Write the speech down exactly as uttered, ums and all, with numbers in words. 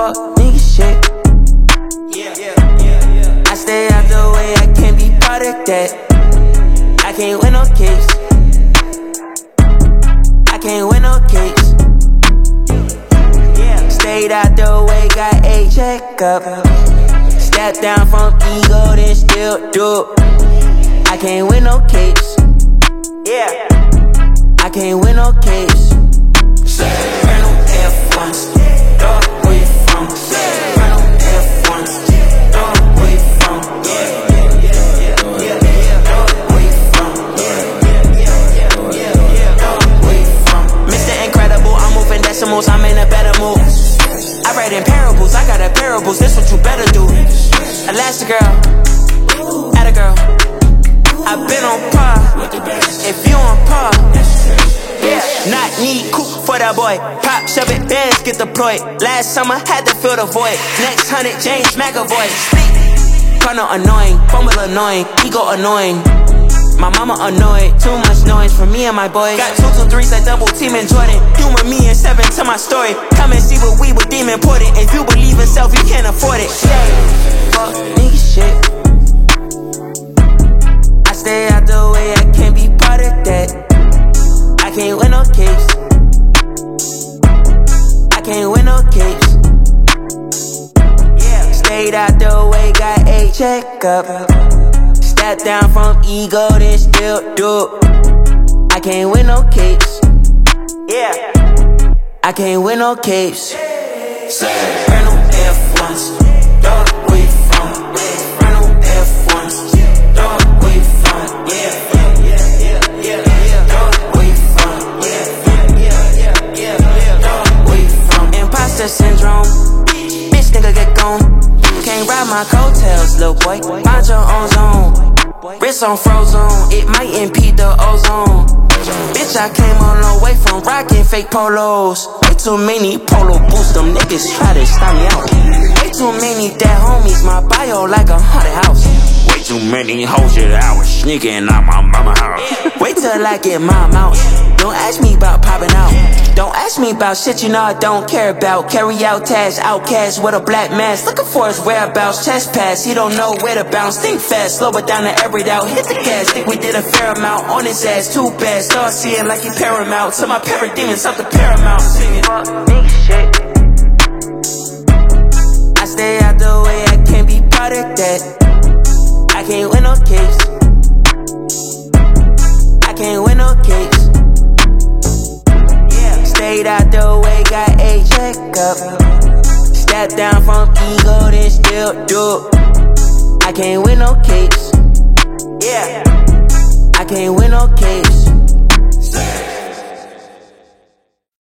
fuck nigga shit. Yeah, yeah, yeah, yeah. I stay out the way, I can't be part of that. I can't win no case. I can't win no case. Yeah. Stayed out the way, got a checkup. Step down from ego, then still do it. I can't win no case. Yeah. I can't win no case. Random F ones, dog, where you from? Random F ones, dog, where you from? Yeah, yeah, yeah, yeah, yeah, dog, where you from? Yeah, yeah, yeah, yeah, yeah, dog, where you from? Mister Incredible, I'm moving decimals, I'm in a better mood. I write in parables, I got a parables, this what you better do. Elastigirl, atta girl, I been on par. If you on par, yeah. Not need coupe for that boy. Pop, shove it, bands get deployed. Last summer had to fill the void. Next hundred, James McAvoy. Partner annoying, fumble annoying, ego annoying. My mama annoyed, too much noise from me and my boys. Got two two threes like double teaming Jordan. Humor me and seven to my story. Come and see what we would deem important. If you believe in self, you can't afford it. Fuck nigga shit. I stay out the way, I can't be part of that. I can't win no case. I can't win no case. Yeah. Stayed out the way, got a checkup. Step down from ego, then still do it. I can't win no case. Yeah. I can't win no case. Random F ones, dog, where you from? Random F ones, dog, where you from? Yeah, yeah, yeah, yeah, yeah, dog, where you from? Yeah, yeah, yeah, yeah, yeah, dog, where you from? Imposter syndrome, bitch nigga get gone. Can't ride my coattails, little boy. Find your own zone. Wrist on frozen, it might impede the ozone. Bitch, I came a long way from rocking fake polos. Way too many polo boosts, them niggas try to stop me out. Way too many dead homies, my bio like a haunted house. Way too many hoes that I was sneaking out my mama house. Wait till I get my mouth. Don't ask me about popping out. Don't ask me about shit you know I don't care about. Carry out tasks, outcast with a black mask. Looking for his whereabouts, chest pass. He don't know where to bounce. Think fast, slow it down to every doubt. Hit the gas, think we did a fair amount. On his ass, too bad. Start seeing like he paramount. To my parademons up the paramount. Singing fuck nigga shit. I stay out the way, I can't be part of that. I can't win no case. I can't win no case. Yeah. Stayed out the way, got a checkup. Step down from ego, then still do it. I can't win no case. Yeah. I can't win